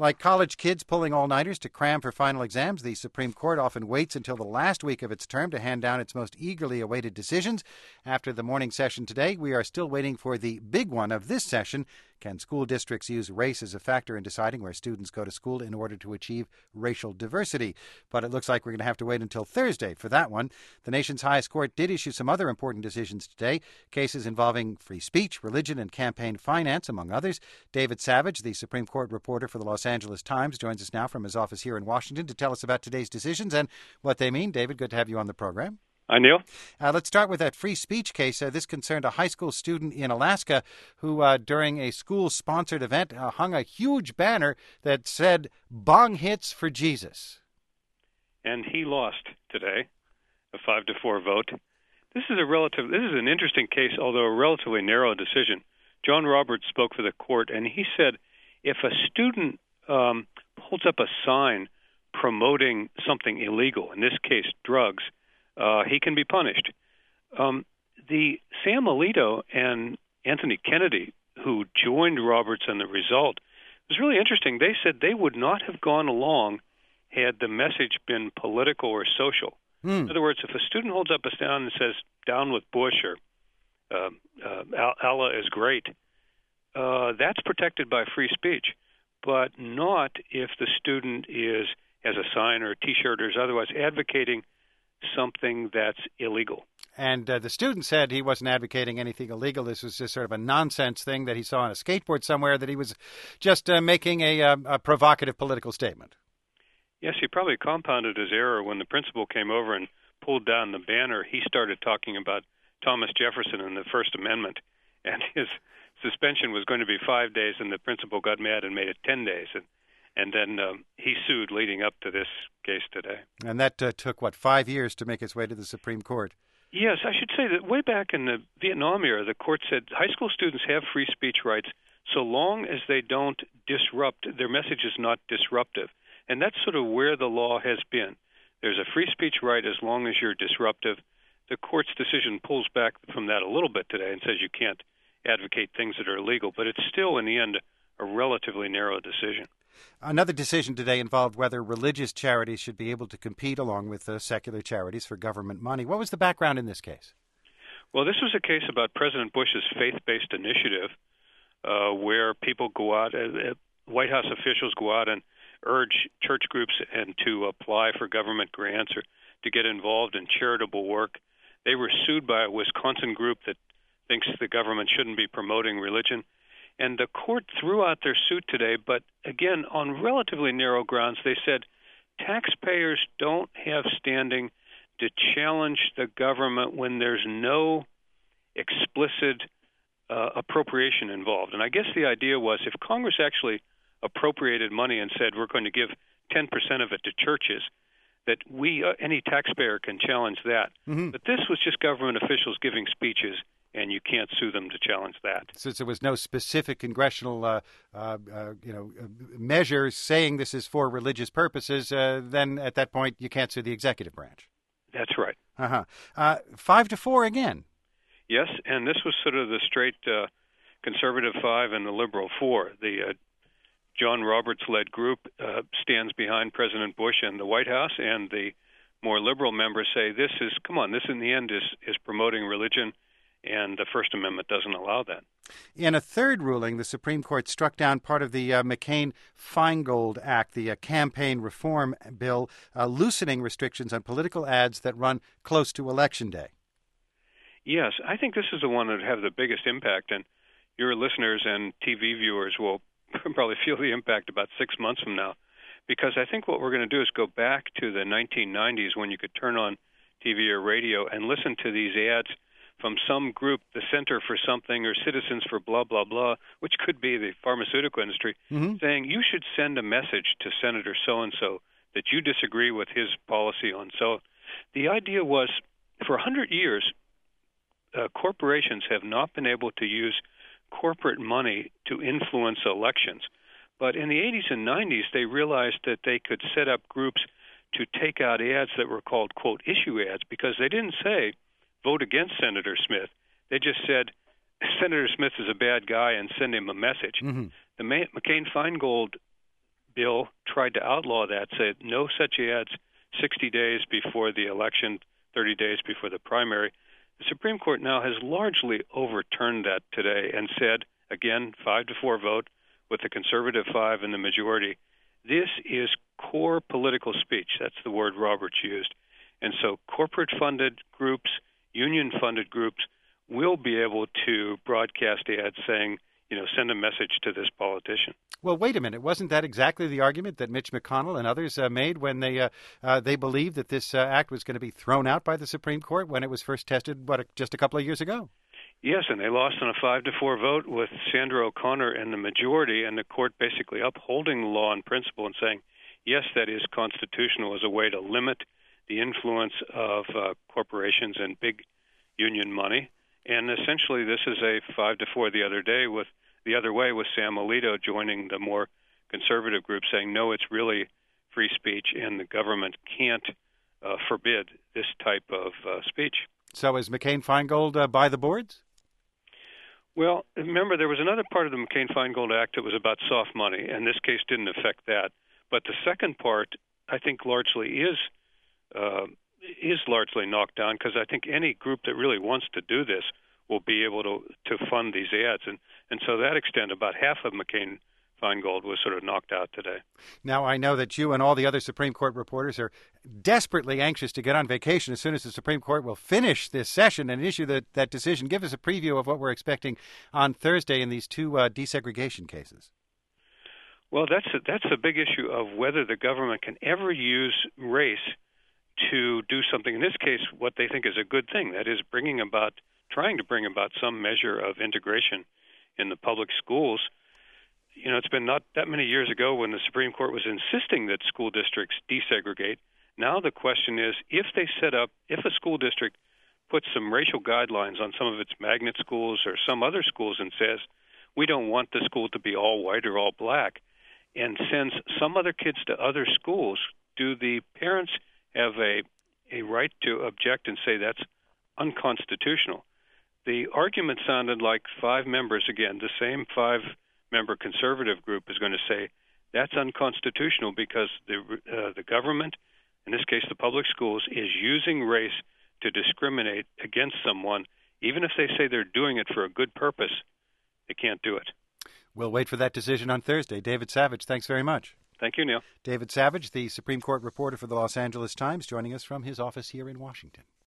Like college kids pulling all-nighters to cram for final exams, the Supreme Court often waits until the last week of its term to hand down its most eagerly awaited decisions. After the morning session today, we are still waiting for the big one of this session. Can school districts use race as a factor in deciding where students go to school in order to achieve racial diversity? But it looks like we're going to have to wait until Thursday for that one. The nation's highest court did issue some other important decisions today, cases involving free speech, religion, and campaign finance, among others. David Savage, the Supreme Court reporter for the Los Angeles Times, joins us now from his office here in Washington to tell us about today's decisions and what they mean. David, good to have you on the program. Hi, Neil. Let's start with that free speech case. This concerned a high school student in Alaska who, during a school-sponsored event, hung a huge banner that said, "Bong hits for Jesus." And he lost today, a 5-4 vote. This is an interesting case, although a relatively narrow decision. John Roberts spoke for the court, and he said if a student holds up a sign promoting something illegal, in this case drugs, he can be punished. The Sam Alito and Anthony Kennedy, who joined Roberts in the result, was really interesting. They said they would not have gone along had the message been political or social. In other words, if a student holds up a sign and says, "Down with Bush," or Allah is great, that's protected by free speech, but not if the student has a sign or a T-shirt or is otherwise advocating something that's illegal. And the student said he wasn't advocating anything illegal. This was just sort of a nonsense thing that he saw on a skateboard somewhere, that he was just making a provocative political statement. Yes, he probably compounded his error when the principal came over and pulled down the banner. He started talking about Thomas Jefferson and the First Amendment, and his suspension was going to be 5 days, and the principal got mad and made it 10 days. And then he sued leading up to this case today. And that took, 5 years to make its way to the Supreme Court? Yes, I should say that way back in the Vietnam era, the court said high school students have free speech rights so long as they don't disrupt, their message is not disruptive. And that's sort of where the law has been. There's a free speech right as long as you're disruptive. The court's decision pulls back from that a little bit today and says you can't advocate things that are illegal, but it's still, in the end, a relatively narrow decision. Another decision today involved whether religious charities should be able to compete along with secular charities for government money. What was the background in this case? Well, this was a case about President Bush's faith-based initiative where people go out, White House officials go out and urge church groups and to apply for government grants or to get involved in charitable work. They were sued by a Wisconsin group that thinks the government shouldn't be promoting religion. And the court threw out their suit today, but again, on relatively narrow grounds. They said taxpayers don't have standing to challenge the government when there's no explicit appropriation involved. And I guess the idea was if Congress actually appropriated money and said we're going to give 10% of it to churches, that any taxpayer can challenge that. Mm-hmm. But this was just government officials giving speeches, and you can't sue them to challenge that. Since there was no specific congressional measure saying this is for religious purposes, then at that point you can't sue the executive branch. That's right. 5-4 again. Yes, and this was sort of the straight conservative 5 and the liberal 4. The John Roberts-led group stands behind President Bush and the White House, and the more liberal members say this in the end is promoting religion, and the First Amendment doesn't allow that. In a third ruling, the Supreme Court struck down part of the McCain-Feingold Act, the campaign reform bill, loosening restrictions on political ads that run close to Election Day. Yes, I think this is the one that would have the biggest impact, and your listeners and TV viewers will probably feel the impact about 6 months from now, because I think what we're going to do is go back to the 1990s when you could turn on TV or radio and listen to these ads from some group, the Center for Something or Citizens for blah, blah, blah, which could be the pharmaceutical industry, saying you should send a message to Senator so-and-so that you disagree with his policy on so. The idea was for 100 years, corporations have not been able to use corporate money to influence elections. But in the 80s and 90s, they realized that they could set up groups to take out ads that were called, quote, issue ads, because they didn't say, vote against Senator Smith. They just said, Senator Smith is a bad guy and send him a message. Mm-hmm. The McCain-Feingold bill tried to outlaw that, said no such ads 60 days before the election, 30 days before the primary. The Supreme Court now has largely overturned that today and said, again, 5-4 vote with the conservative 5 and the majority, this is core political speech. That's the word Roberts used. And so corporate-funded groups, union-funded groups will be able to broadcast ads saying, send a message to this politician. Well, wait a minute. Wasn't that exactly the argument that Mitch McConnell and others made when they believed that this act was going to be thrown out by the Supreme Court when it was first tested, just a couple of years ago? Yes, and they lost on a 5-4 vote with Sandra O'Connor and the majority, and the court basically upholding the law in principle and saying, yes, that is constitutional as a way to limit the influence of corporations and big union money. And essentially, this is a 5-4 the other way with Sam Alito joining the more conservative group saying, no, it's really free speech and the government can't forbid this type of speech. So is McCain-Feingold by the boards? Well, remember, there was another part of the McCain-Feingold Act that was about soft money, and this case didn't affect that. But the second part, I think, largely is largely knocked down because I think any group that really wants to do this will be able to fund these ads. And so to that extent, about half of McCain-Feingold was sort of knocked out today. Now, I know that you and all the other Supreme Court reporters are desperately anxious to get on vacation as soon as the Supreme Court will finish this session and issue that decision. Give us a preview of what we're expecting on Thursday in these two desegregation cases. Well, that's a big issue of whether the government can ever use race to do something. In this case, what they think is a good thing, that is trying to bring about some measure of integration in the public schools. It's been not that many years ago when the Supreme Court was insisting that school districts desegregate. Now the question is, if a school district puts some racial guidelines on some of its magnet schools or some other schools and says, we don't want the school to be all white or all black, and sends some other kids to other schools, do the parents have a right to object and say that's unconstitutional? The argument sounded like 5 members, again, the same 5-member conservative group is going to say that's unconstitutional because the government, in this case the public schools, is using race to discriminate against someone. Even if they say they're doing it for a good purpose, they can't do it. We'll wait for that decision on Thursday. David Savage, thanks very much. Thank you, Neil. David Savage, the Supreme Court reporter for the Los Angeles Times, joining us from his office here in Washington.